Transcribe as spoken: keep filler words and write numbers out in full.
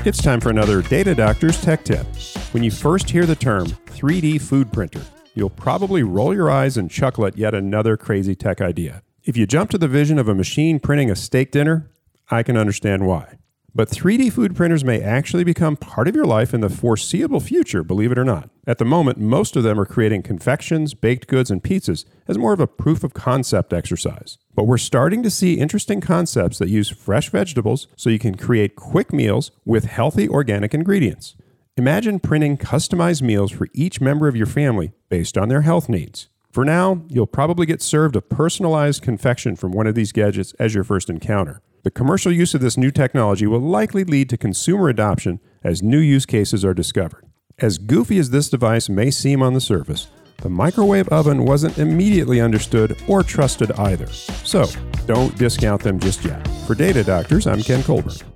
It's time for another Data Doctor's Tech Tip. When you first hear the term three D food printer, you'll probably roll your eyes and chuckle at yet another crazy tech idea. If you jump to the vision of a machine printing a steak dinner, I can understand why. But three D food printers may actually become part of your life in the foreseeable future, believe it or not. At the moment, most of them are creating confections, baked goods, and pizzas as more of a proof of concept exercise. But we're starting to see interesting concepts that use fresh vegetables so you can create quick meals with healthy organic ingredients. Imagine printing customized meals for each member of your family based on their health needs. For now, you'll probably get served a personalized confection from one of these gadgets as your first encounter. The commercial use of this new technology will likely lead to consumer adoption as new use cases are discovered. As goofy as this device may seem on the surface, the microwave oven wasn't immediately understood or trusted either. So, don't discount them just yet. For Data Doctors, I'm Ken Colburn.